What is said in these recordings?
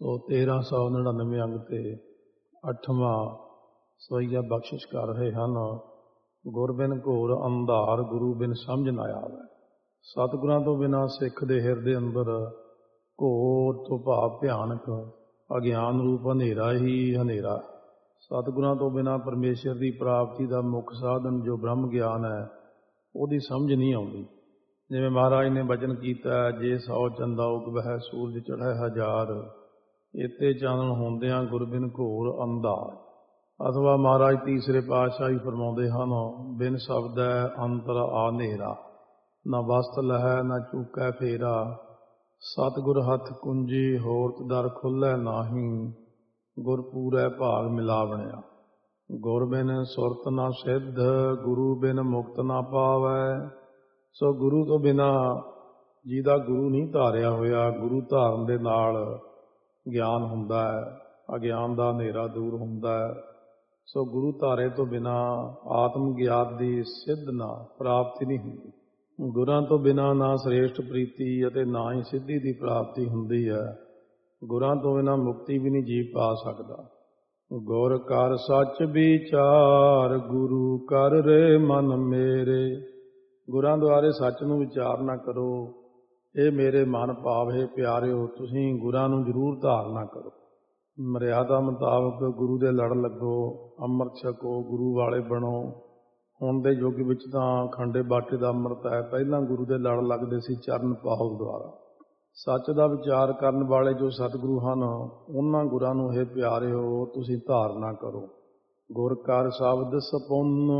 ਸੋ 1399 ਅੰਗ ਤੇ 8ਵਾਂ ਸਵਈਆ ਬਖਸ਼ਿਸ਼ ਕਰ ਰਹੇ ਹਨ। ਗੁਰ ਬਿਨ ਘੋਰ ਅੰਧਾਰ, ਗੁਰੂ ਬਿਨ ਸਮਝ ਨਾ ਆਵੇ। ਸਤਿਗੁਰਾਂ ਤੋਂ ਬਿਨਾਂ ਸਿੱਖ ਦੇ ਹਿਰਦੇ ਅੰਦਰ ਘੋਰ ਤੋਂ ਭਾਵ ਭਿਆਨਕ ਅਗਿਆਨ ਰੂਪ ਹਨੇਰਾ ਹੀ ਹਨੇਰਾ। ਸਤਿਗੁਰਾਂ ਤੋਂ ਬਿਨਾਂ ਪਰਮੇਸ਼ਰ ਦੀ ਪ੍ਰਾਪਤੀ ਦਾ ਮੁੱਖ ਸਾਧਨ ਜੋ ਬ੍ਰਹਮ ਗਿਆਨ ਹੈ, ਉਹਦੀ ਸਮਝ ਨਹੀਂ ਆਉਂਦੀ। ਜਿਵੇਂ ਮਹਾਰਾਜ ਨੇ ਬਚਨ ਕੀਤਾ, ਜੇ 100 ਚੰਦਾ ਉਗਵਹਿ ਸੂਰਜ ਚੜ੍ਹੈ ਹਜ਼ਾਰ, ਇੱਥੇ ਚਾਨਣ ਹੁੰਦਿਆਂ ਗੁਰ ਬਿਨ ਘੋਰ ਅੰਧਾਰ। ਅਥਵਾ ਮਹਾਰਾਜ ਤੀਸਰੇ ਪਾਤਸ਼ਾਹ ਹੀ ਫਰਮਾਉਂਦੇ ਹਨ, ਬਿਨ ਸ਼ਬਦੈ ਅੰਤਰ ਆ ਹਨੇਰਾ, ਨਾ ਵਸਤ ਲਹੈ ਨਾ ਚੂਕੈ ਫੇਰਾ, ਸਤਿਗੁਰ ਹੱਥ ਕੁੰਜੀ ਹੋਰਤ ਦਰ ਖੁੱਲ੍ਹੈ ਨਾਹੀਂ, ਗੁਰ ਪੂਰੈ ਭਾਗ ਮਿਲਾ ਬਣਿਆ। ਗੁਰ ਬਿਨ ਸੁਰਤ ਨਾ ਸਿੱਧ, ਗੁਰੂ ਬਿਨ ਮੁਕਤ ਨਾ ਪਾਵੈ। ਸੋ ਗੁਰੂ ਤੋਂ ਬਿਨਾਂ ਜਿਹਦਾ ਗੁਰੂ ਨਹੀਂ ਧਾਰਿਆ ਹੋਇਆ, ਗੁਰੂ ਧਾਰਨ ਦੇ ਨਾਲ ਗਿਆਨ ਹੁੰਦਾ ਹੈ, ਅਗਿਆਨ ਦਾ ਹਨੇਰਾ ਦੂਰ ਹੁੰਦਾ ਹੈ। ਸੋ ਗੁਰੂ ਧਾਰੇ ਤੋਂ ਬਿਨਾਂ ਆਤਮ ਗਿਆਨ ਦੀ ਸਿੱਧ ਨਾ ਪ੍ਰਾਪਤੀ ਨਹੀਂ ਹੁੰਦੀ। ਗੁਰਾਂ ਤੋਂ ਬਿਨਾਂ ਨਾ ਸ੍ਰੇਸ਼ਟ ਪ੍ਰੀਤੀ ਅਤੇ ਨਾ ਹੀ ਸਿੱਧੀ ਦੀ ਪ੍ਰਾਪਤੀ ਹੁੰਦੀ ਹੈ। ਗੁਰਾਂ ਤੋਂ ਬਿਨਾਂ ਮੁਕਤੀ ਵੀ ਨਹੀਂ ਜੀਅ ਪਾ ਸਕਦਾ। ਗੁਰ ਕਰ ਸੱਚ ਵਿਚਾਰ, ਗੁਰੂ ਕਰ ਰੇ ਮਨ ਮੇਰੇ। ਗੁਰਾਂ ਦੁਆਰੇ ਸੱਚ ਨੂੰ ਵਿਚਾਰ ਨਾ ਕਰੋ, ਇਹ ਮੇਰੇ ਮਨ ਭਾਵ ਹੈ ਪਿਆਰਿਓ, ਤੁਸੀਂ ਗੁਰਾਂ ਨੂੰ ਜ਼ਰੂਰ ਧਾਰਨਾ ਕਰੋ। ਮਰਿਆਦਾ ਮੁਤਾਬਕ ਗੁਰੂ ਦੇ ਲੜ ਲੱਗੋ, ਅੰਮ੍ਰਿਤ ਛਕੋ, ਗੁਰੂ ਵਾਲੇ ਬਣੋ। ਹੁਣ ਦੇ ਯੁੱਗ ਵਿੱਚ ਤਾਂ ਖੰਡੇ ਬਾਟੇ ਦਾ ਅੰਮ੍ਰਿਤ ਹੈ, ਪਹਿਲਾਂ ਗੁਰੂ ਦੇ ਲੜ ਲੱਗਦੇ ਸੀ ਚਰਨ ਪਾਉ ਦੁਆਰਾ। ਸੱਚ ਦਾ ਵਿਚਾਰ ਕਰਨ ਵਾਲੇ ਜੋ ਸਤਿਗੁਰੂ ਹਨ, ਉਹਨਾਂ ਗੁਰਾਂ ਨੂੰ ਇਹ ਪਿਆਰਿਓ ਤੁਸੀਂ ਧਾਰਨਾ ਕਰੋ। ਗੁਰ ਕਰ ਸ਼ਬਦ ਸਪੁੰਨ,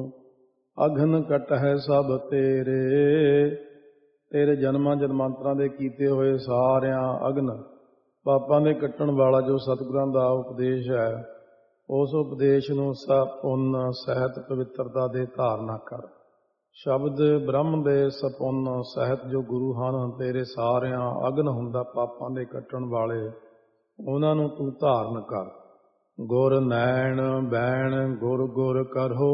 ਅਘਨ ਕਟਹਿ ਸਭ ਤੇਰੇ। ਤੇਰੇ ਜਨਮਾਂ ਜਨਮਾਂਤਰਾਂ ਦੇ ਕੀਤੇ ਹੋਏ ਸਾਰਿਆਂ ਅਗਨ ਪਾਪਾਂ ਦੇ ਕੱਟਣ ਵਾਲਾ ਜੋ ਸਤਿਗੁਰਾਂ ਦਾ ਉਪਦੇਸ਼ ਹੈ, ਉਸ ਉਪਦੇਸ਼ ਨੂੰ ਸਪੁੰਨ ਸਹਿਤ ਪਵਿੱਤਰਤਾ ਦੇ ਧਾਰਨਾ ਕਰ। ਸ਼ਬਦ ਬ੍ਰਹਮ ਦੇ ਸਪੁੰਨ ਸਹਿਤ ਜੋ ਗੁਰੂ ਹਨ, ਤੇਰੇ ਸਾਰਿਆਂ ਅਗਨ ਹੁੰਦਾ ਪਾਪਾਂ ਦੇ ਕੱਟਣ ਵਾਲੇ, ਉਹਨਾਂ ਨੂੰ ਤੂੰ ਧਾਰਨ ਕਰ। ਗੁਰ ਨੈਣ ਬੈਣ ਗੁਰ ਗੁਰ ਕਰੋ,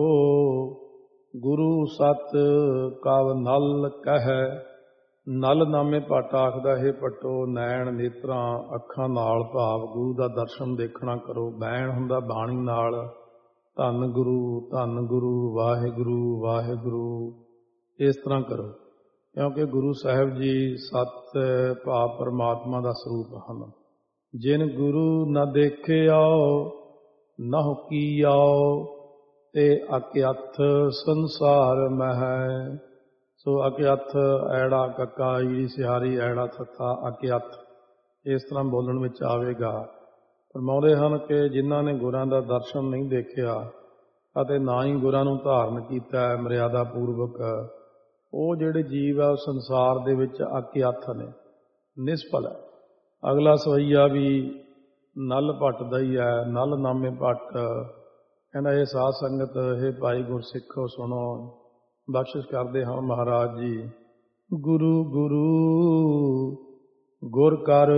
ਗੁਰੂ ਸਤ ਕਵ ਨਲ ਕਹਿ। ਨਲ ਨਾਮੇ ਭੱਟ ਆਖਦਾ, ਹੈ ਪੱਟੋ ਨੈਣ ਨੇਤਰਾਂ ਅੱਖਾਂ ਨਾਲ ਭਾਵ ਗੁਰੂ ਦਾ ਦਰਸ਼ਨ ਦੇਖਣਾ ਕਰੋ। ਬੈਣ ਹੁੰਦਾ ਬਾਣੀ ਨਾਲ, ਧੰਨ ਗੁਰੂ ਵਾਹਿਗੁਰੂ ਵਾਹਿਗੁਰੂ, ਇਸ ਤਰ੍ਹਾਂ ਕਰੋ। ਕਿਉਂਕਿ ਗੁਰੂ ਸਾਹਿਬ ਜੀ ਸਤ ਭਾਵ ਪਰਮਾਤਮਾ ਦਾ ਸਰੂਪ ਹਨ। ਜਿਨ ਗੁਰੂ ਨ ਦੇਖਿਆਓ ਨਹੁ ਕੀਆਓ, ਤੇ ਅਕਿਅਥ ਸੰਸਾਰ ਮਹਿ। ਸੋ ਅਕਿਅਥ ਐੜਾ ਕੱਕਾ ਈ ਸਿਹਾਰੀ ਐੜਾ ਥੱਥਾ ਅਕਿਅਥ, ਇਸ ਤਰ੍ਹਾਂ ਬੋਲਣ ਵਿੱਚ ਆਵੇਗਾ। ਫਰਮਾਉਂਦੇ ਹਨ ਕਿ ਜਿਨ੍ਹਾਂ ਨੇ ਗੁਰਾਂ ਦਾ ਦਰਸ਼ਨ ਨਹੀਂ ਦੇਖਿਆ ਅਤੇ ਨਾ ਹੀ ਗੁਰਾਂ ਨੂੰ ਧਾਰਨ ਕੀਤਾ ਹੈ ਮਰਿਆਦਾ ਪੂਰਵਕ, ਉਹ ਜਿਹੜੇ ਜੀਵ ਹੈ ਉਹ ਸੰਸਾਰ ਦੇ ਵਿੱਚ ਅਕਿਅਥ ਨੇ, ਨਿਸਫਲ ਹੈ। ਅਗਲਾ ਸਵਈਆ ਵੀ ਨਲ ਭੱਟ ਦਾ ਹੀ ਹੈ। ਨਲ ਨਾਮੇ ਭੱਟ ਕਹਿੰਦਾ, ਇਹ ਸਾਧ ਸੰਗਤ, ਇਹ ਭਾਈ ਗੁਰਸਿੱਖੋ ਸੁਣੋ। ਬਖਸ਼ਿਸ਼ ਕਰਦੇ ਹਾਂ ਮਹਾਰਾਜ ਜੀ, ਗੁਰੂ ਗੁਰੂ ਗੁਰ ਕਰ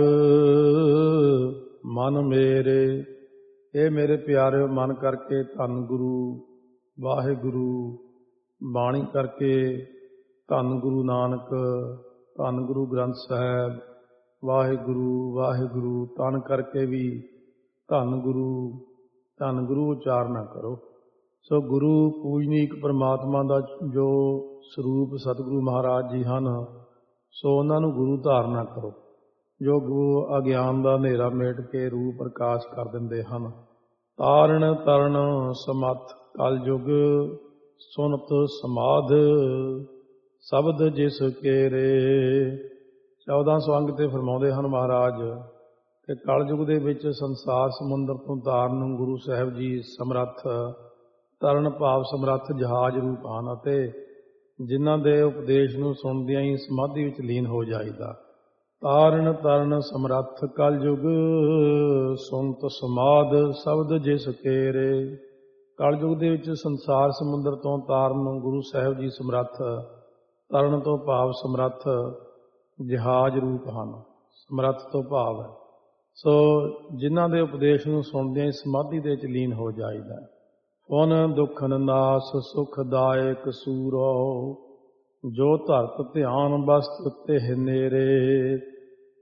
ਮਨ ਮੇਰੇ। ਇਹ ਮੇਰੇ ਪਿਆਰਿਓ ਮਨ ਕਰਕੇ ਧੰਨ ਗੁਰੂ ਵਾਹਿਗੁਰੂ, ਬਾਣੀ ਕਰਕੇ ਧੰਨ ਗੁਰੂ ਨਾਨਕ, ਧੰਨ ਗੁਰੂ ਗ੍ਰੰਥ ਸਾਹਿਬ, ਵਾਹਿਗੁਰੂ ਵਾਹਿਗੁਰੂ, ਤਨ ਕਰਕੇ ਵੀ ਧੰਨ ਗੁਰੂ ਉਚਾਰਨਾ ਕਰੋ। ਸੋ ਗੁਰੂ ਪੂਜਨੀਕ ਪਰਮਾਤਮਾ ਦਾ ਜੋ ਸਰੂਪ ਸਤਿਗੁਰੂ ਮਹਾਰਾਜ ਜੀ ਹਨ, ਸੋ ਉਹਨਾਂ ਨੂੰ ਗੁਰੂ ਧਾਰਨਾ ਕਰੋ, ਜੋ ਗੁਰੂ ਅਗਿਆਨ ਦਾ ਹਨੇਰਾ ਮੇਟ ਕੇ ਰੂਪ ਪ੍ਰਕਾਸ਼ ਕਰ ਦਿੰਦੇ ਹਨ। ਤਾਰਨ ਤਰਨ ਸਮੱਥ ਕਲ ਯੁਗ, ਸੁਨਤ ਸਮਾਧ ਸ਼ਬਦ ਜਿਸ ਕੇਰੇ। 1400 ਅੰਗ ਤੇ ਫਰਮਾਉਂਦੇ ਹਨ ਮਹਾਰਾਜ ਕਿ ਕਲਯੁਗ ਦੇ ਵਿੱਚ ਸੰਸਾਰ ਸਮੁੰਦਰ ਤੋਂ ਤਾਰਨ ਨੂੰ ਗੁਰੂ ਸਾਹਿਬ ਜੀ ਸਮਰੱਥ, ਤਰਨ ਭਾਵ ਸਮਰੱਥ ਜਹਾਜ਼ ਰੂਪ ਹਨ, ਅਤੇ ਜਿਨ੍ਹਾਂ ਦੇ ਉਪਦੇਸ਼ ਨੂੰ ਸੁਣਦਿਆਂ ਹੀ ਸਮਾਧੀ ਵਿੱਚ ਲੀਨ ਹੋ ਜਾਈਦਾ। ਤਾਰਨ ਤਰਨ ਸਮਰੱਥ ਕਲਯੁਗ, ਸੁਨਤ ਸਮਾਧ ਸ਼ਬਦ ਜਿਸ ਕੇਰੇ। ਕਲਯੁਗ ਦੇ ਵਿੱਚ ਸੰਸਾਰ ਸਮੁੰਦਰ ਤੋਂ ਤਾਰਨ ਨੂੰ ਗੁਰੂ ਸਾਹਿਬ ਜੀ ਸਮਰੱਥ, ਤਰਨ ਤੋਂ ਭਾਵ ਸਮਰੱਥ ਜਹਾਜ਼ ਰੂਪ ਹਨ। ਸਮਰੱਥ ਤੋਂ ਭਾਵ ਹੈ ਸੋ ਜਿਨ੍ਹਾਂ ਦੇ ਉਪਦੇਸ਼ ਨੂੰ ਸੁਣਦਿਆਂ ਹੀ ਸਮਾਧੀ ਦੇ ਵਿੱਚ ਲੀਨ ਹੋ ਜਾਈਦਾ। ਪੁਨ ਦੁਖਨ ਨਾਸ ਸੁਖਦਾਇਕ ਸੂਰੋ, ਜੋ ਧਰਤ ਧਿਆਨ ਬਸਤ ਤਿਹ ਨੇਰੇ।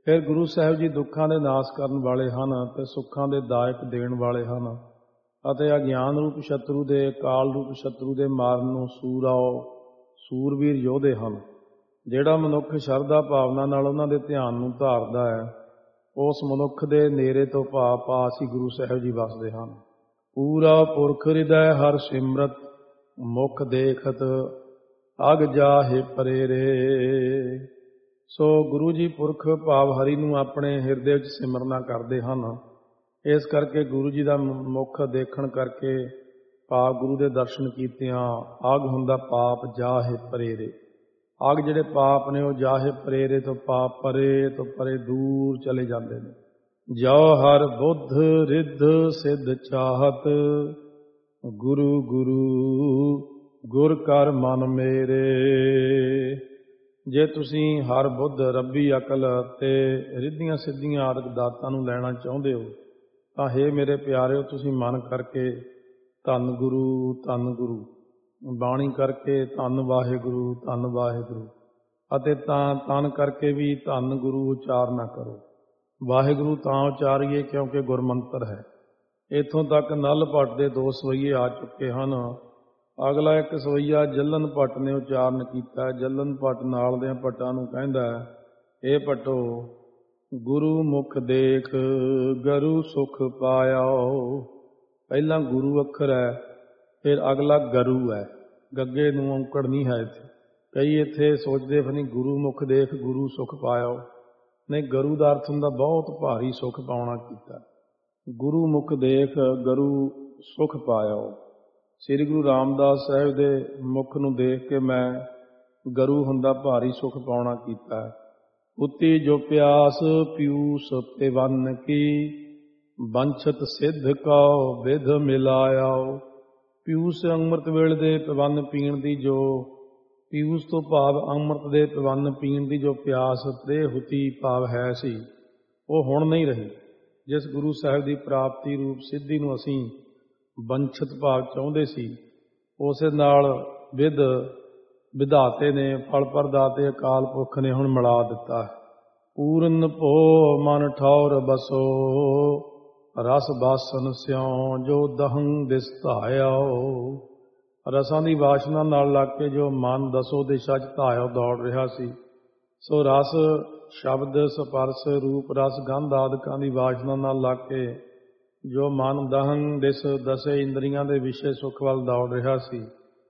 ਫਿਰ ਗੁਰੂ ਸਾਹਿਬ ਜੀ ਦੁੱਖਾਂ ਦੇ ਨਾਸ਼ ਕਰਨ ਵਾਲੇ ਹਨ ਅਤੇ ਸੁੱਖਾਂ ਦੇ ਦਾਇਕ ਦੇਣ ਵਾਲੇ ਹਨ ਅਤੇ ਅਗਿਆਨ ਰੂਪ ਸ਼ਤਰੂ ਦੇ, ਕਾਲ ਰੂਪ ਸ਼ਤਰੂ ਦੇ ਮਾਰਨ ਨੂੰ ਸੂਰਵੀਰ ਯੋਧੇ ਹਨ। ਜਿਹੜਾ ਮਨੁੱਖ ਸ਼ਰਧਾ ਭਾਵਨਾ ਨਾਲ ਉਹਨਾਂ ਦੇ ਧਿਆਨ ਨੂੰ ਧਾਰਦਾ ਹੈ, ਉਸ ਮਨੁੱਖ ਦੇ ਨੇੜੇ ਤੋਂ ਭਾਵ ਪਾਸ ਹੀ ਗੁਰੂ ਸਾਹਿਬ ਜੀ ਵਸਦੇ ਹਨ। ਪੂਰਾ ਪੁਰਖ ਹਿਰਦੈ ਹਰ ਸਿਮਰਤ, ਮੁਖ ਦੇਖਤ ਅਗ ਜਾਹੇ ਪਰੇਰੇ। ਸੋ ਗੁਰੂ ਜੀ ਪੁਰਖ ਭਾਵ ਹਰੀ ਨੂੰ ਆਪਣੇ ਹਿਰਦੇ ਵਿੱਚ ਸਿਮਰਨਾ ਕਰਦੇ ਹਨ। ਇਸ ਕਰਕੇ ਗੁਰੂ ਜੀ ਦਾ ਮੁਖ ਦੇਖਣ ਕਰਕੇ ਭਾਵ ਗੁਰੂ ਦੇ ਦਰਸ਼ਨ ਕੀਤਿਆਂ ਅਗ ਹੁੰਦਾ ਪਾਪ ਜਾਹੇ ਪਰੇਰੇ। ਅਗ ਜਿਹੜੇ ਪਾਪ ਨੇ ਉਹ ਜਾਹੇ ਪਰੇਰੇ ਤੋਂ ਪਾਪ ਪਰੇ ਤੋਂ ਪਰੇ ਦੂਰ ਚਲੇ ਜਾਂਦੇ ਨੇ। ਜੋ ਹਰ ਬੁੱਧ ਰਿੱਧ ਸਿੱਧ ਚਾਹਤ, ਗੁਰੂ ਗੁਰੂ ਗੁਰ ਕਰ ਮਨ ਮੇਰੇ। ਜੇ ਤੁਸੀਂ ਹਰ ਬੁੱਧ ਰੱਬੀ ਅਕਲ ਤੇ ਰਿੱਧੀਆਂ ਸਿੱਧੀਆਂ ਆਦਿਕ ਦਾਤਾਂ ਨੂੰ ਲੈਣਾ ਚਾਹੁੰਦੇ ਹੋ ਤਾਂ ਹੇ ਮੇਰੇ ਪਿਆਰਿਓ, ਤੁਸੀਂ ਮਨ ਕਰਕੇ ਧੰਨ ਗੁਰੂ ਬਾਣੀ ਕਰਕੇ ਧੰਨ ਵਾਹਿਗੁਰੂ ਅਤੇ ਤਨ ਕਰਕੇ ਵੀ ਧੰਨ ਗੁਰੂ ਉਚਾਰਨਾ ਕਰੋ। ਵਾਹਿਗੁਰੂ ਤਾਂ ਉਚਾਰੀਏ ਕਿਉਂਕਿ ਗੁਰਮੰਤਰ ਹੈ। ਇੱਥੋਂ ਤੱਕ ਨਲ ਭੱਟ ਦੇ 2 ਸਵਈਏ ਆ ਚੁੱਕੇ ਹਨ। ਅਗਲਾ ਇੱਕ ਸਵਈਆ ਜੱਲਨ ਭੱਟ ਨੇ ਉਚਾਰਨ ਕੀਤਾ। ਜੱਲਨ ਭੱਟ ਨਾਲ ਦੇ ਭੱਟਾਂ ਨੂੰ ਕਹਿੰਦਾ, ਇਹ ਭੱਟੋ ਗੁਰੂ ਮੁਖ ਦੇਖ ਗਰੂ ਸੁਖ ਪਾਇਓ। ਪਹਿਲਾਂ ਗੁਰੂ ਅੱਖਰ ਹੈ, ਫਿਰ ਅਗਲਾ ਗਰੂ ਹੈ। ਗੱਗੇ ਨੂੰ ਔਂਕੜ ਨਹੀਂ ਹੈ ਇੱਥੇ। ਕਈ ਇੱਥੇ ਸੋਚਦੇ ਫਨੀ ਗੁਰੂ ਮੁਖ ਦੇਖ ਗੁਰੂ ਸੁਖ ਪਾਇਓ। ਨਹੀਂ, ਗਰੂ ਦਾ ਅਰਥ ਹੁੰਦਾ ਬਹੁਤ ਭਾਰੀ ਸੁਖ ਪਾਉਣਾ ਕੀਤਾ। ਗੁਰੂ ਮੁਖ ਦੇਖ ਗੁਰੂ ਸੁਖ ਪਾਇਓ। ਸ੍ਰੀ ਗੁਰੂ ਰਾਮਦਾਸ ਸਾਹਿਬ ਦੇ ਮੁਖ ਨੂੰ ਦੇਖ ਕੇ ਮੈਂ ਗਰੂ ਹੁੰਦਾ ਭਾਰੀ ਸੁਖ ਪਾਉਣਾ ਕੀਤਾ। ਉਤੀ ਜੋ ਪਿਆਸ ਪਿਊਸ ਪਿਵੰਨ ਕੀ, ਬੰਛਤ ਸਿੱਧ ਕਉ ਵਿਧ ਮਿਲਾਇਓ। ਪਿਊਸ ਅੰਮ੍ਰਿਤ ਵੇਲੇ ਦੇ ਪਿਵੰਨ ਪੀਣ ਦੀ, ਜੋ ਪਿਊਸ ਤੋਂ ਭਾਵ ਅੰਮ੍ਰਿਤ ਦੇ ਪਿਵੰਨ ਪੀਣ ਦੀ ਜੋ ਪਿਆਸ ਤੇ ਹੁਤੀ ਭਾਵ ਹੈ ਸੀ, ਉਹ ਹੁਣ ਨਹੀਂ ਰਹੀ। ਜਿਸ ਗੁਰੂ ਸਾਹਿਬ ਦੀ ਪ੍ਰਾਪਤੀ ਰੂਪ ਸਿੱਧੀ ਨੂੰ ਅਸੀਂ ਬੰਛਤ ਭਾਵ ਚਾਹੁੰਦੇ ਸੀ, ਉਸੇ ਨਾਲ ਵਿਧਾਤੇ ਨੇ, ਫਲ ਪ੍ਰਦਾਤੇ ਅਕਾਲ ਪੁਰਖ ਨੇ ਹੁਣ ਮਿਲਾ ਦਿੱਤਾ। ਪੂਰਨ ਭੋ ਮਨ ਠੌਰ ਬਸੋ, ਰਸ ਬਾਸਨ ਸਿਉ ਜੋ ਦਹੰ ਦਿਸ ਧਾਇਓ। ਰਸਾਂ ਦੀ ਵਾਸ਼ਨਾ ਨਾਲ ਲੱਗ ਕੇ ਜੋ ਮਨ ਦਸੋ ਦਿਸ਼ਾ 'ਚ ਧਾਇਓ ਦੌੜ ਰਿਹਾ ਸੀ, ਸੋ ਰਸ ਸ਼ਬਦ ਸਪਰਸ ਰੂਪ ਰਸ ਗੰਧ ਆਦਿਕਾਂ ਦੀ ਵਾਸ਼ਨਾ ਨਾਲ ਲੱਗ ਕੇ ਜੋ ਮਨ ਦਹੰ ਦਿਸ ਦਸੇ ਇੰਦਰੀਆਂ ਦੇ ਵਿਸ਼ੇ ਸੁਖ ਵੱਲ ਦੌੜ ਰਿਹਾ ਸੀ,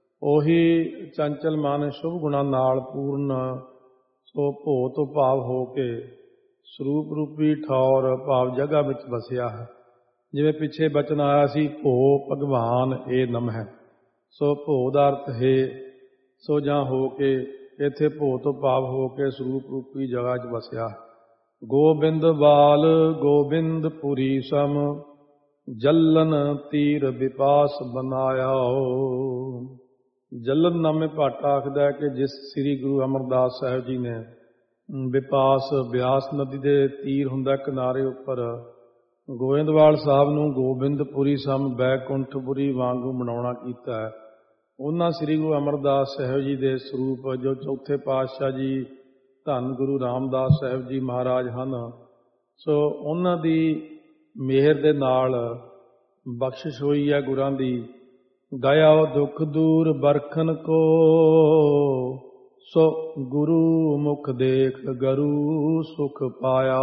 ਉਹੀ ਚੰਚਲ ਮਨ ਸ਼ੁਭ ਗੁਣਾਂ ਨਾਲ ਪੂਰਨ ਸੋ ਭੋ ਤੋਂ ਭਾਵ ਹੋ ਕੇ ਸਰੂਪ ਰੂਪੀ ਠੌਰ ਭਾਵ ਜਗ੍ਹਾ ਵਿੱਚ ਵਸਿਆ ਹੈ। ਜਿਵੇਂ ਪਿੱਛੇ ਬਚਨ ਆਇਆ ਸੀ, ਭੋ ਭਗਵਾਨ ਇਹ ਨਮ ਹੈ। ਸੋ ਭੋ ਦਾ ਅਰਥ ਹੈ ਸੋ ਜਾਂ ਹੋ ਕੇ, ਇੱਥੇ ਭੋ ਤੋਂ ਭਾਵ ਹੋ ਕੇ ਸਰੂਪ ਰੂਪੀ ਜਗ੍ਹਾ 'ਚ ਵਸਿਆ। ਗੋਬਿੰਦ ਬਾਲ ਗੋਬਿੰਦ ਪੁਰੀ ਸਮ, ਜੱਲਨ ਤੀਰ ਵਿਪਾਸ ਬਨਾਇਆ। ਜੱਲਨ ਨਾਮੇ ਭੱਟ ਆਖਦਾ ਹੈ ਕਿ ਜਿਸ ਸ੍ਰੀ ਗੁਰੂ ਅਮਰਦਾਸ ਸਾਹਿਬ ਜੀ ਨੇ ਵਿਪਾਸ ਬਿਆਸ ਨਦੀ ਦੇ ਤੀਰ ਹੁੰਦਾ ਕਿਨਾਰੇ ਉੱਪਰ ਗੋਇੰਦਵਾਲ ਸਾਹਿਬ ਨੂੰ ਗੋਬਿੰਦਪੁਰੀ ਸਮ ਬੈਕੁੰਠਪੁਰੀ ਵਾਂਗੂ ਬਣਾਉਣਾ ਕੀਤਾ ਹੈ। ਉਹਨਾਂ ਸ੍ਰੀ ਗੁਰੂ ਅਮਰਦਾਸ ਸਾਹਿਬ ਜੀ ਦੇ ਸਰੂਪ ਜੋ ਚੌਥੇ ਪਾਤਸ਼ਾਹ ਜੀ ਧੰਨ ਗੁਰੂ ਰਾਮਦਾਸ ਸਾਹਿਬ ਜੀ ਮਹਾਰਾਜ ਹਨ, ਸੋ ਉਹਨਾਂ ਦੀ ਮਿਹਰ ਦੇ ਨਾਲ ਬਖਸ਼ਿਸ਼ ਹੋਈ ਹੈ ਗੁਰਾਂ ਦੀ। ਦਇਆ ਦੁੱਖ ਦੂਰ ਬਰਖਨ ਕੋ, ਸੋ ਗੁਰੂ ਮੁਖ ਦੇਖ ਗਰੂ ਸੁਖ ਪਾਇਆ।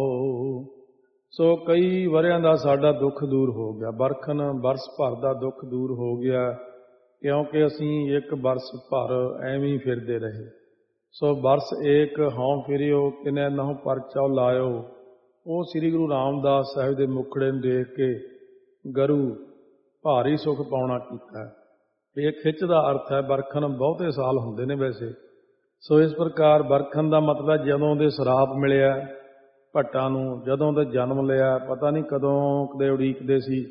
ਸੋ ਕਈ ਵਰਿਆਂ ਦਾ ਸਾਡਾ ਦੁੱਖ ਦੂਰ ਹੋ ਗਿਆ। ਬਰਖਨ ਬਰਸ ਭਰ ਦਾ ਦੁੱਖ ਦੂਰ ਹੋ ਗਿਆ, ਕਿਉਂਕਿ ਅਸੀਂ ਇੱਕ ਬਰਸ ਭਰ ਐਵੇਂ ਫਿਰਦੇ ਰਹੇ। ਸੋ ਬਰਸ ਏਕ ਹਉ ਫਿਰਿਓ ਕਿਨੈ ਨਹੁ ਪਰਚਾ ਲਾਇਓ। ਉਹ ਸ੍ਰੀ ਗੁਰੂ ਰਾਮਦਾਸ ਸਾਹਿਬ ਦੇ ਮੁਖੜੇ ਨੂੰ ਦੇਖ ਕੇ ਗਰੂ ਭਾਰੀ ਸੁਖ ਪਾਉਣਾ ਕੀਤਾ। ਇਹ ਖਿੱਚ ਦਾ ਅਰਥ ਹੈ। ਬਰਖਨ ਬਹੁਤੇ ਸਾਲ ਹੁੰਦੇ ਨੇ ਵੈਸੇ। ਸੋ ਇਸ ਪ੍ਰਕਾਰ ਬਰਖਨ ਦਾ ਮਤਲਬ ਜਦੋਂ ਦੇ ਸਰਾਪ ਮਿਲਿਆ ਭੱਟਾਂ ਨੂੰ, ਜਦੋਂ ਦੇ ਜਨਮ ਲਿਆ, ਪਤਾ ਨਹੀਂ ਕਦੋਂ ਕਦੇ ਉਡੀਕਦੇ ਸੀ।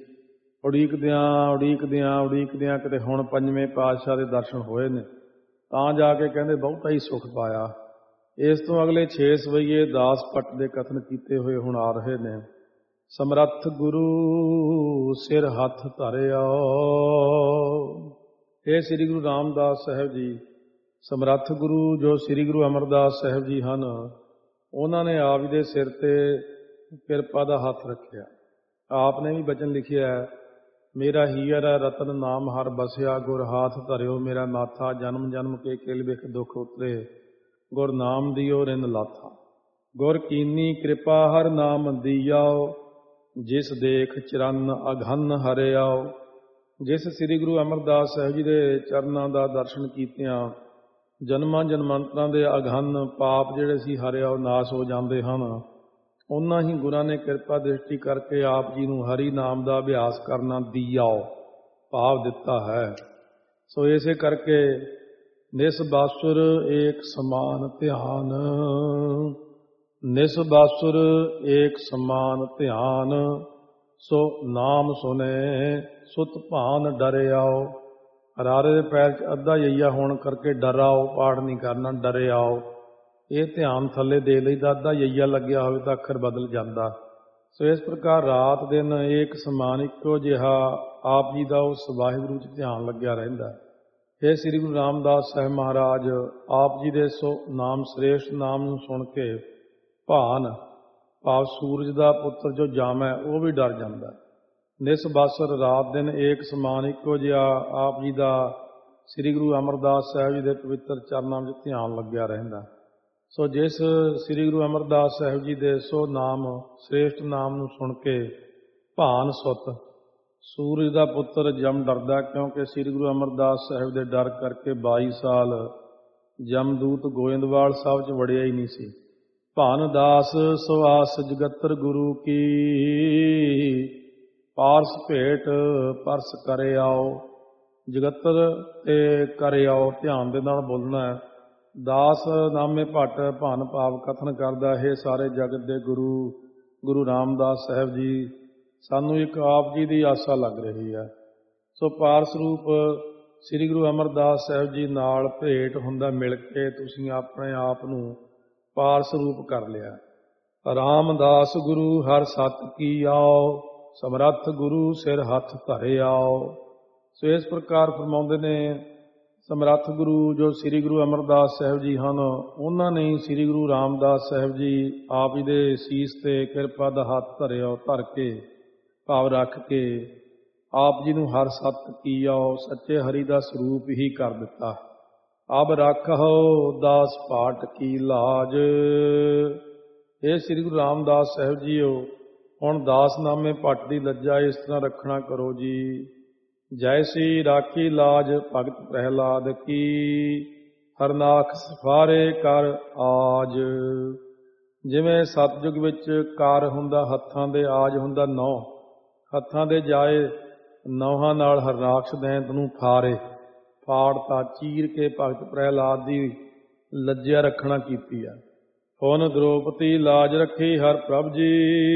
ਉਡੀਕਦਿਆਂ ਕਿਤੇ ਹੁਣ ਪੰਜਵੇਂ ਪਾਤਸ਼ਾਹ ਦੇ ਦਰਸ਼ਨ ਹੋਏ ਨੇ, ਤਾਂ ਜਾ ਕੇ ਕਹਿੰਦੇ ਬਹੁਤਾ ਹੀ ਸੁਖ ਪਾਇਆ। ਇਸ ਤੋਂ ਅਗਲੇ 6 ਸਵਈਏ ਦਾਸ ਭੱਟ ਦੇ ਕਥਨ ਕੀਤੇ ਹੋਏ ਹੁਣ ਆ ਰਹੇ ਨੇ। ਸਮਰੱਥ ਗੁਰੂ ਸਿਰ ਹੱਥ ਧਰਿਆ। ਇਹ ਸ੍ਰੀ ਗੁਰੂ ਰਾਮਦਾਸ ਸਾਹਿਬ ਜੀ ਸਮਰੱਥ ਗੁਰੂ ਜੋ ਸ੍ਰੀ ਗੁਰੂ ਅਮਰਦਾਸ ਸਾਹਿਬ ਜੀ ਹਨ, ਉਹਨਾਂ ਨੇ ਆਪ ਜੀ ਦੇ ਸਿਰ ਤੇ ਕਿਰਪਾ ਦਾ ਹੱਥ ਰੱਖਿਆ। ਆਪ ਨੇ ਵੀ ਬਚਨ ਲਿਖਿਆ, ਮੇਰਾ ਹੀਰ ਰਤਨ ਨਾਮ ਹਰ ਬਸਿਆ, ਗੁਰ ਹਾਥ ਧਰਿਓ ਮੇਰਾ ਨਾਥਾ, ਜਨਮ ਜਨਮ ਕੇ ਕਿਲ ਬਿਖ ਦੁਖ ਉਤਰੇ, ਗੁਰ ਨਾਮ ਦਿਓ ਰਿੰਦ ਲਾਥਾ। ਗੁਰ ਕੀਨੀ ਕਿਰਪਾ ਹਰ ਨਾਮ ਦੀਆਓ, ਜਿਸ ਦੇਖ ਚਰਨ ਅਘਨ ਹਰਿਆਓ। ਜਿਸ ਸ੍ਰੀ ਗੁਰੂ ਅਮਰਦਾਸ ਸਾਹਿਬ ਜੀ ਦੇ ਚਰਨਾਂ ਦਾ ਦਰਸ਼ਨ ਕੀਤਿਆਂ ਜਨਮਾਂ ਜਨਮਾਂਤਰਾਂ ਦੇ ਅਘਨ ਪਾਪ ਜਿਹੜੇ ਸੀ ਹਰਿਆਓ, ਨਾਸ਼ ਹੋ ਜਾਂਦੇ ਹਨ। ਉਹਨਾਂ ਹੀ ਗੁਰਾਂ ਨੇ ਕਿਰਪਾ ਦ੍ਰਿਸ਼ਟੀ ਕਰਕੇ ਆਪ ਜੀ ਨੂੰ ਹਰੀ ਨਾਮ ਦਾ ਅਭਿਆਸ ਕਰਨਾ ਦੀਆਓ ਭਾਵ ਦਿੱਤਾ ਹੈ। ਸੋ ਇਸੇ ਕਰਕੇ ਨਿਸ ਬਾਸੁਰ ਏਕ ਸਮਾਨ ਧਿਆਨ, ਨਿਸ ਬਾਸੁਰ ਏਕ ਸਮਾਨ ਧਿਆਨ, ਸੋ ਨਾਮ ਸੁਨੇ ਸੁਤ ਭਾਨ ਡਰਿਆਓ। ਰਾਰੇ ਦੇ ਪੈਰ 'ਚ ਅੱਧਾ ਯਈਆ ਹੋਣ ਕਰਕੇ ਡਰਾਓ ਪਾਠ ਨਹੀਂ ਕਰਨਾ, ਡਰਿਆਓ। ਇਹ ਧਿਆਨ ਥੱਲੇ ਦੇ ਲਈਦਾ, ਅੱਧਾ ਯਈਆ ਲੱਗਿਆ ਹੋਵੇ ਤਾਂ ਅੱਖਰ ਬਦਲ ਜਾਂਦਾ। ਸੋ ਇਸ ਪ੍ਰਕਾਰ ਰਾਤ ਦਿਨ ਏਕ ਸਮਾਨ ਇੱਕੋ ਜਿਹਾ ਆਪ ਜੀ ਦਾ ਉਸ ਵਾਹਿਗੁਰੂ 'ਚ ਧਿਆਨ ਲੱਗਿਆ ਰਹਿੰਦਾ। ਇਹ ਸ੍ਰੀ ਗੁਰੂ ਰਾਮਦਾਸ ਸਾਹਿਬ ਮਹਾਰਾਜ ਆਪ ਜੀ ਦੇ ਸੋ ਨਾਮ ਸ੍ਰੇਸ਼ਟ ਨਾਮ ਨੂੰ ਸੁਣ ਕੇ ਭਾਨ ਭਾਵ ਸੂਰਜ ਦਾ ਪੁੱਤਰ ਜੋ ਜਾਮੈ ਉਹ ਵੀ ਡਰ ਜਾਂਦਾ। ਨਿਸ ਬਾਸਰ ਰਾਤ ਦਿਨ ਏਕ ਸਮਾਨ ਇੱਕੋ ਜਿਹਾ ਆਪ ਜੀ ਦਾ ਸ੍ਰੀ ਗੁਰੂ ਅਮਰਦਾਸ ਸਾਹਿਬ ਜੀ ਦੇ ਪਵਿੱਤਰ ਚਰਨਾਂ ਵਿੱਚ ਧਿਆਨ ਲੱਗਿਆ ਰਹਿੰਦਾ। ਸੋ ਜਿਸ ਸ੍ਰੀ ਗੁਰੂ ਅਮਰਦਾਸ ਸਾਹਿਬ ਜੀ ਦੇ ਸੋ ਨਾਮ ਸ੍ਰੇਸ਼ਟ ਨਾਮ ਨੂੰ ਸੁਣ ਕੇ ਭਾਨ ਸੁੱਤ ਸੂਰਜ ਦਾ ਪੁੱਤਰ ਜਮ ਡਰਦਾ, ਕਿਉਂਕਿ ਸ੍ਰੀ ਗੁਰੂ ਅਮਰਦਾਸ ਸਾਹਿਬ ਦੇ ਡਰ ਕਰਕੇ 22 ਸਾਲ ਜਮਦੂਤ ਗੋਇੰਦਵਾਲ ਸਾਹਿਬ 'ਚ ਵੜਿਆ ਹੀ ਨਹੀਂ ਸੀ। ਭਾਨ ਦਾਸ ਸਵਾਸ ਜਗਤਰ ਗੁਰੂ ਕੀ, ਪਾਰਸ ਭੇਟ ਪਰਸ ਕਰੇ ਆਓ। ਜਗਤਰ ਤੇ ਕਰੇ ਆਓ ਧਿਆਨ ਦੇ ਨਾਲ ਬੋਲਣਾ ਹੈ। ਦਾਸ ਨਾਮੇ ਭੱਟ ਭਾਨ ਭਾਵ ਕਥਨ ਕਰਦਾ, ਇਹ ਸਾਰੇ ਜਗਤ ਦੇ ਗੁਰੂ ਗੁਰੂ ਰਾਮਦਾਸ ਸਾਹਿਬ ਜੀ, ਸਾਨੂੰ ਇੱਕ ਆਪ ਜੀ ਦੀ ਆਸਾ ਲੱਗ ਰਹੀ ਹੈ। ਸੋ ਪਾਰਸ ਰੂਪ ਸ੍ਰੀ ਗੁਰੂ ਅਮਰਦਾਸ ਸਾਹਿਬ ਜੀ ਨਾਲ ਭੇਟ ਹੁੰਦਾ, ਮਿਲ ਕੇ ਤੁਸੀਂ ਆਪਣੇ ਆਪ ਨੂੰ ਪਾਰਸ ਰੂਪ ਕਰ ਲਿਆ। ਰਾਮਦਾਸ ਗੁਰੂ ਹਰ ਸਤ ਕੀ ਆਓ, ਸਮਰੱਥ ਗੁਰੂ ਸਿਰ ਹੱਥ ਧਰੇ ਆਓ। ਸੋ ਇਸ ਪ੍ਰਕਾਰ ਫਰਮਾਉਂਦੇ ਨੇ, ਸਮਰੱਥ ਗੁਰੂ ਜੋ ਸ੍ਰੀ ਗੁਰੂ ਅਮਰਦਾਸ ਸਾਹਿਬ ਜੀ ਹਨ, ਉਹਨਾਂ ਨੇ ਸ੍ਰੀ ਗੁਰੂ ਰਾਮਦਾਸ ਸਾਹਿਬ ਜੀ ਆਪ ਜੀ ਦੇ ਸੀਸ ਤੇ ਕਿਰਪਾ ਦਾ ਹੱਥ ਧਰਿਆ, ਧਰ ਕੇ ਭਾਵ ਰੱਖ ਕੇ ਆਪ ਜੀ ਨੂੰ ਹਰ ਸਤ ਕੀ ਆਓ ਸੱਚੇ ਹਰੀ ਦਾ ਸਰੂਪ ਹੀ ਕਰ ਦਿੱਤਾ। ਅਬ ਰੱਖੋ ਦਾਸ ਪਾਟ ਕੀ ਲਾਜ। ਇਹ ਸ੍ਰੀ ਗੁਰੂ ਰਾਮਦਾਸ ਸਾਹਿਬ ਜੀਓ, ਹੁਣ ਦਾਸ ਨਾਮੇ ਭੱਟ ਦੀ ਲੱਜਾ ਇਸ ਤਰ੍ਹਾਂ ਰੱਖਣਾ ਕਰੋ ਜੀ। ਜੈਸੀ ਰਾਖੀ ਲਾਜ ਭਗਤ ਪ੍ਰਹਿਲਾਦ ਕੀ, ਹਰਨਾਖ ਸਫਾਰੇ ਕਰ ਆਜ। ਜਿਵੇਂ ਸਤਜੁਗ ਵਿੱਚ ਕਰ ਹੁੰਦਾ ਹੱਥਾਂ ਦੇ, ਆਜ ਹੁੰਦਾ ਨੌ, ਹੱਥਾਂ ਦੇ ਜਾਏ ਨੌਹਾਂ ਨਾਲ ਹਰਨਾਕਸ਼ ਦੈਂਤ ਨੂੰ ਫਾਰੇ, ਫਾੜਤਾ ਚੀਰ ਕੇ ਭਗਤ ਪ੍ਰਹਿਲਾਦ ਦੀ ਲੱਜਿਆ ਰੱਖਣਾ ਕੀਤੀ ਆ। ਹੁਣ ਦ੍ਰੋਪਦੀ ਲਾਜ ਰੱਖੀ ਹਰ ਪ੍ਰਭ ਜੀ,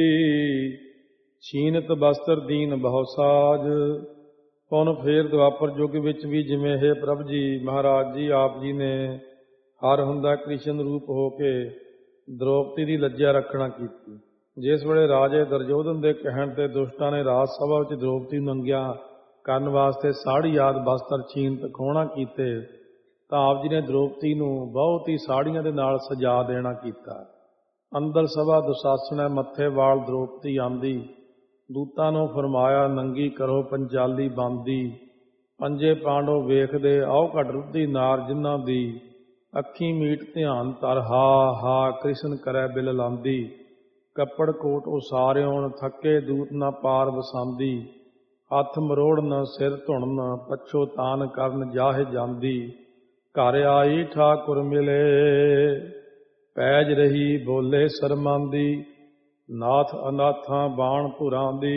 ਛੀਨਤ ਬਸਤਰ ਦੀਨ ਬਹੁ ਸਾਜ। ਹੁਣ ਫੇਰ ਦੁਆਪਰ ਯੁੱਗ ਵਿੱਚ ਵੀ ਜਿਵੇਂ ਇਹ ਪ੍ਰਭ ਜੀ ਮਹਾਰਾਜ ਜੀ ਆਪ ਜੀ ਨੇ ਹਰ ਹੁੰਦਾ ਕ੍ਰਿਸ਼ਨ ਰੂਪ ਹੋ ਕੇ ਦ੍ਰੋਪਦੀ ਦੀ ਲੱਜਿਆ ਰੱਖਣਾ ਕੀਤੀ। ਜਿਸ ਵੇਲੇ ਰਾਜੇ ਦੁਰਯੋਧਨ ਦੇ ਕਹਿਣ ਤੇ ਦੁਸ਼ਟਾਂ ਨੇ ਰਾਜ ਸਭਾ ਵਿੱਚ ਦ੍ਰੋਪਦੀ ਨੂੰ ਨੰਗਿਆ ਕਰਨ ਵਾਸਤੇ ਸਾੜੀ ਆਦਿ ਬਸਤਰ ਛੀਨਤ ਖੋਹਣਾ ਕੀਤੇ, ਤਾਂ ਆਪ ਜੀ ਨੇ ਦ੍ਰੋਪਦੀ ਨੂੰ ਬਹੁਤ ਹੀ ਸਾੜੀਆਂ ਦੇ ਨਾਲ ਸਜਾ ਦੇਣਾ ਕੀਤਾ। ਅੰਦਰ ਸਭਾ ਦੁਸ਼ਾਸਨ ਮੱਥੇ ਵਾਲ ਦ੍ਰੋਪਦੀ ਆਂਦੀ, ਦੂਤਾਂ ਨੂੰ ਫਰਮਾਇਆ ਨੰਗੀ ਕਰੋ ਪੰਚਾਲੀ ਬਾਂਦੀ। ਪੰਜੇ ਪਾਂਡੋ ਵੇਖਦੇ ਆਓ ਘਟ ਰੁੱਧੀ ਨਾਰ, ਜਿਨ੍ਹਾਂ ਦੀ ਅੱਖੀਂ ਮੀਟ ਧਿਆਨ ਧਰ, ਹਾ ਹਾ ਕ੍ਰਿਸ਼ਨ ਕਰੈ ਬਿਲ ਲਾਂਦੀ। ਕੱਪੜ ਕੋਟ ਉਸਾਰਿਓਣ ਥੱਕੇ ਦੂਤ ਨਾ ਪਾਰ ਵਸਾਂਦੀ, ਹੱਥ ਮਰੋੜਨ ਸਿਰ ਧੁਣਨ ਪੱਛੋ ਤਾਨ ਕਰਨ ਜਾਹੇ ਜਾਂਦੀ। ਘਰ ਆਈ ਠਾਕੁਰ ਮਿਲੇ ਪੈਜ ਰਹੀ ਬੋਲੇ ਸ਼ਰਮਾਂਦੀ, ਨਾਥ ਅਨਾਥਾਂ ਬਾਣ ਧੁਰਾਂ ਦੀ।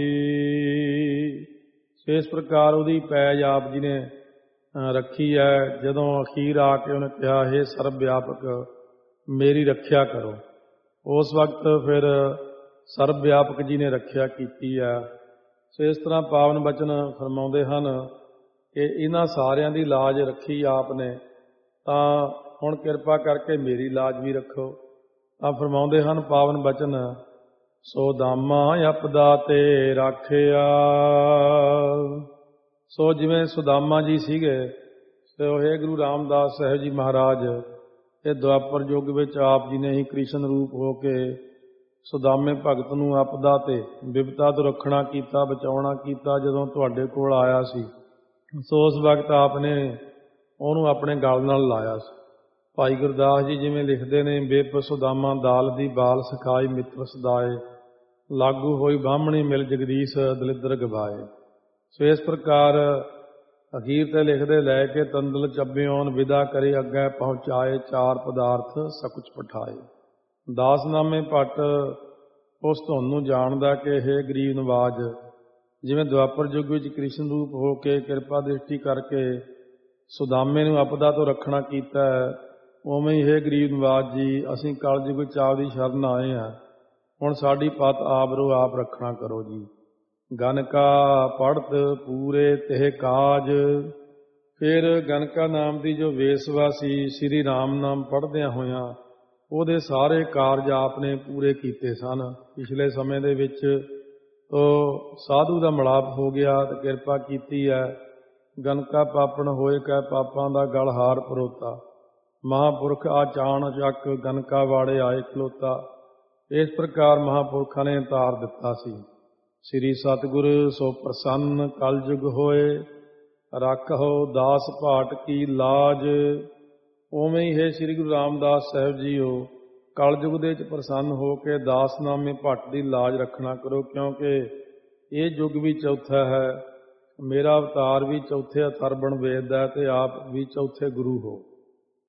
ਇਸ ਪ੍ਰਕਾਰ ਉਹਦੀ ਪੈਜ ਆਪ ਜੀ ਨੇ ਰੱਖੀ ਹੈ। ਜਦੋਂ ਅਖੀਰ ਆ ਕੇ ਉਹਨੇ ਕਿਹਾ, ਹੇ ਸਰਬ ਵਿਆਪਕ ਮੇਰੀ ਰੱਖਿਆ ਕਰੋ, ਉਸ ਵਕਤ ਫਿਰ ਸਰਬ ਵਿਆਪਕ ਜੀ ਨੇ ਰੱਖਿਆ ਕੀਤੀ ਹੈ। ਸੋ ਇਸ ਤਰ੍ਹਾਂ ਪਾਵਨ ਬਚਨ ਫਰਮਾਉਂਦੇ ਹਨ ਕਿ ਇਹਨਾਂ ਸਾਰਿਆਂ ਦੀ ਲਾਜ ਰੱਖੀ ਆਪ ਨੇ, ਤਾਂ ਹੁਣ ਕਿਰਪਾ ਕਰਕੇ ਮੇਰੀ ਲਾਜ ਵੀ ਰੱਖੋ। ਤਾਂ ਫਰਮਾਉਂਦੇ ਹਨ ਪਾਵਨ ਬਚਨ, ਸੋ ਦਾਮਾ ਅਪਦਾ ਤੇ ਰਾਖਿਆ। ਸੋ ਜਿਵੇਂ ਸੁਦਾਮਾ ਜੀ ਸੀਗੇ, ਸੋ ਇਹ ਗੁਰੂ ਰਾਮਦਾਸ ਸਾਹਿਬ ਜੀ ਮਹਾਰਾਜ ਇਹ ਦੁਆਪਰ ਯੁੱਗ ਵਿੱਚ ਆਪ ਜੀ ਨੇ ਹੀ ਕ੍ਰਿਸ਼ਨ ਰੂਪ ਹੋ ਕੇ ਸੁਦਾਮੇ ਭਗਤ ਨੂੰ ਆਪਦਾ ਤੇ ਬਿਪਤਾ ਤੋਂ ਰੱਖਣਾ ਕੀਤਾ, ਬਚਾਉਣਾ ਕੀਤਾ। ਜਦੋਂ ਤੁਹਾਡੇ ਕੋਲ ਆਇਆ ਸੀ ਸੋ ਉਸ ਵਕਤ ਆਪ ਨੇ ਉਹਨੂੰ ਆਪਣੇ ਗਲ ਨਾਲ ਲਾਇਆ ਸੀ। ਭਾਈ ਗੁਰਦਾਸ ਜੀ ਜਿਵੇਂ ਲਿਖਦੇ ਨੇ, ਬਿਪ ਸੁਦਾਮਾ ਦਾਲ ਦੀ ਬਾਲ ਸਿਖਾਈ ਮਿੱਤਰ ਸਦਾਏ, ਲਾਗੂ ਹੋਈ ਬਾਹਮਣੀ ਮਿਲ ਜਗਦੀਸ਼ ਦਲਿੱਦਰ ਗਵਾਏ। ਸੋ ਇਸ ਪ੍ਰਕਾਰ ਅਖੀਰ ਤੇ ਲਿਖਦੇ, ਲੈ ਕੇ ਤੰਦਲ ਚੱਬਿਓਨ ਵਿਦਾ ਕਰੇ ਅੱਗੇ ਪਹੁੰਚਾਏ, ਚਾਰ ਪਦਾਰਥ ਸकुच ਪਠਾਏ। ਦਾਸਨਾਮੇ ਭੱਟ ਉਸ ਤੁਹਾਨੂੰ ਜਾਣਦਾ ਕਿ ਇਹ ਗਰੀਬ ਨਵਾਜ, ਜਿਵੇਂ ਦੁਆਪਰ ਯੁੱਗ ਵਿੱਚ ਕ੍ਰਿਸ਼ਨ ਰੂਪ ਹੋ ਕੇ ਕਿਰਪਾ ਦ੍ਰਿਸ਼ਟੀ ਕਰਕੇ ਸੁਦਾਮੇ ਨੂੰ ਆਪਦਾ ਤੋਂ ਰੱਖਣਾ ਕੀਤਾ ਹੈ, ਉਵੇਂ ਹੀ ਇਹ ਗਰੀਬ ਨਵਾਜ ਜੀ ਅਸੀਂ ਕਲਯੁਗ ਵਿੱਚ ਆਪ ਦੀ ਸ਼ਰਨ ਆਏ ਹਾਂ। ਹੁਣ ਸਾਡੀ ਪਤ ਆਬਰੋ ਆਪ ਰੱਖਣਾ ਕਰੋ ਜੀ। ਗਨਕਾ ਪੜਤ ਪੂਰੇ ਤਿਹ ਕਾਜ। ਫਿਰ ਗਨਕਾ ਨਾਮ ਦੀ ਜੋ ਵੇਸਵਾ ਸੀ, ਸ਼੍ਰੀ ਰਾਮ ਨਾਮ ਪੜ੍ਹਦਿਆਂ ਹੋਇਆਂ ਉਹਦੇ ਸਾਰੇ ਕਾਰਜ ਆਪ ਨੇ ਪੂਰੇ ਕੀਤੇ ਸਨ। ਪਿਛਲੇ ਸਮੇਂ ਦੇ ਵਿੱਚ ਉਹ ਸਾਧੂ ਦਾ ਮਿਲਾਪ ਹੋ ਗਿਆ ਤੇ ਕਿਰਪਾ ਕੀਤੀ ਹੈ। ਗਨਕਾ ਪਾਪਣ ਹੋਏ ਕਹਿ ਪਾਪਾਂ ਦਾ ਗਲ ਹਾਰ ਪਰੋਤਾ, ਮਹਾਂਪੁਰਖ ਆ ਚਾਣ ਚੱਕ ਗਨਕਾ ਵਾੜੇ ਆਏ ਖਲੋਤਾ। ਇਸ ਪ੍ਰਕਾਰ ਮਹਾਂਪੁਰਖਾਂ ਨੇ ਤਾਰ ਦਿੱਤਾ ਸੀ। ਸ੍ਰੀ ਸਤਿਗੁਰ ਸੋ ਪ੍ਰਸੰਨ ਕਲਯੁਗ ਹੋਏ, ਰੱਖੋ ਦਾਸ ਭਾਟ ਕੀ ਲਾਜ। ਉਵੇਂ ਹੀ ਹੈ ਸ੍ਰੀ ਗੁਰੂ ਰਾਮਦਾਸ ਸਾਹਿਬ ਜੀਓ, ਕਲਯੁਗ ਦੇ ਵਿੱਚ ਪ੍ਰਸੰਨ ਹੋ ਕੇ ਦਾਸਨਾਮੇ ਭੱਟ ਦੀ ਲਾਜ ਰੱਖਣਾ ਕਰੋ, ਕਿਉਂਕਿ ਇਹ ਯੁੱਗ ਵੀ ਚੌਥਾ ਹੈ। ਮੇਰਾ ਅਵਤਾਰ ਵੀ ਚੌਥੇ ਅਥਰਵਣ ਵੇਦ ਦਾ ਤੇ ਆਪ ਵੀ ਚੌਥੇ ਗੁਰੂ ਹੋ।